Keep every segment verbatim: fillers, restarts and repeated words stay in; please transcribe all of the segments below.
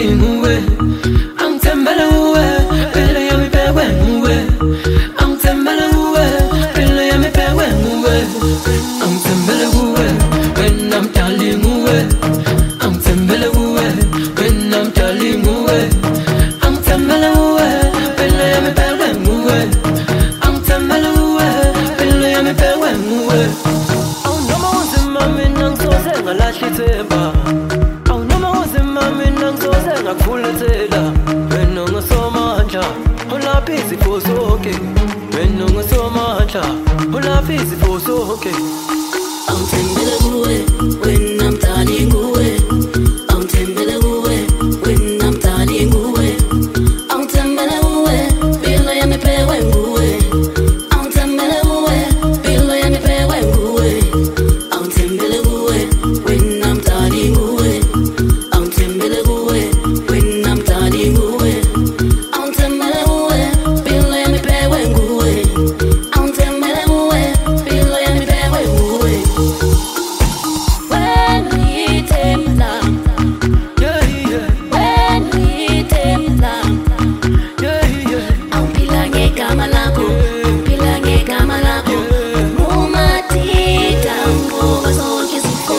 nguwe angithembele kuwe impilo yami ibekwe nguwe angithembele kuwe impilo yami ibekwe nguwe angithembele kuwe wena mdali nguwe angithembele kuwe wena mdali nguwe angithembele kuwe impilo yami ibekwe nguwe angithembele kuwe impilo yami ibekwe nguwe awunoma unzima mina ngisoze ngalahla ithemba awunoma unzima mina ngisoze ngakufuletela wena ngisomandla ulapha izifo zonke wena ngisomandla ulapha izifo zonke angithembele kuwe wena mdali nguwe angithembele kuwe wena mdali nguwe angithembele kuwe impilo yami ibekwe nguwe angithembele kuwe impilo yami ibekwe nguwe angithembele kuwe wena mdali nguwe angithembele kuwe wena mdali nguwe angithembele kuwe impilo yami ibekwe nguwe angithembele kuwe impilo yami ibekwe nguwe when ngithembela yeah yeah when ngithembela yeah yeah awuphila ngegama lakho awuphila ngegama lakho uma thita ngoba zonke izifo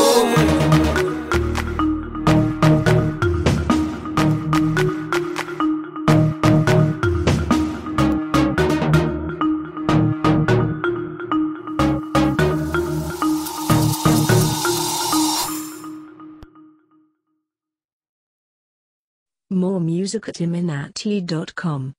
More music at iminati dot com.